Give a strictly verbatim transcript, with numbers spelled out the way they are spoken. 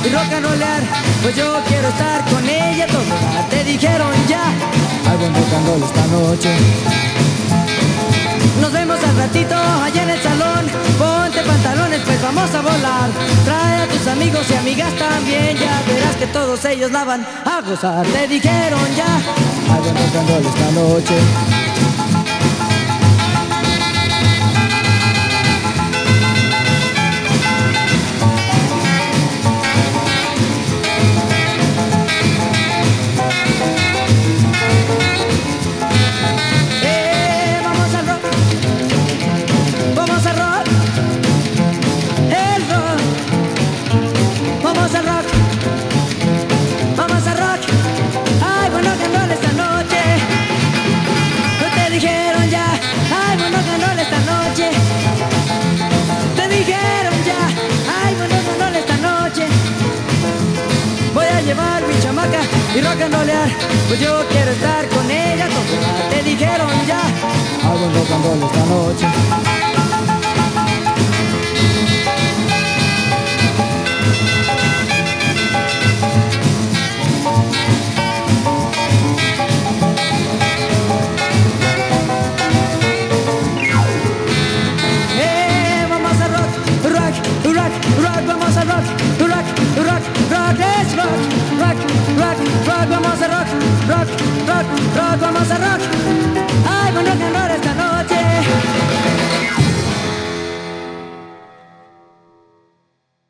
y rock and rollear. Pues yo quiero estar con ella toda. Te dijeron ya, hago un rock and roll esta noche. Nos vemos al ratito allá en el salón. Ponte pantalones, pues vamos a volar. Trae a tus amigos y amigas también. Ya verás que todos ellos la van a gozar. Te dijeron ya, hago un rock and roll esta noche. Llevar mi chamaca y rock and rollear. Pues yo quiero estar con ella toda. Te dijeron ya, hago un rock and roll esta noche. Eh, vamos a rock, rock, rock, rock, vamos a rock, rock, rock, rock, es rock. Rock, rock, rock, vamos a rock, rock, rock, rock, vamos a rock.